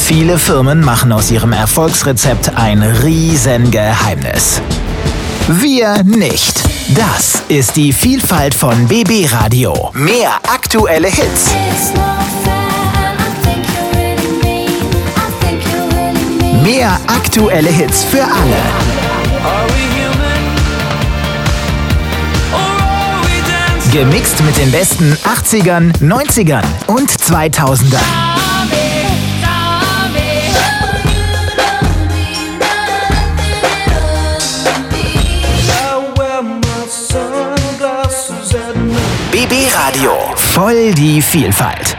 Viele Firmen machen aus ihrem Erfolgsrezept ein Riesengeheimnis. Wir nicht. Das ist die Vielfalt von BB Radio. Mehr aktuelle Hits. Mehr aktuelle Hits für alle. Gemixt mit den besten 80ern, 90ern und 2000ern. BB Radio. Voll die Vielfalt.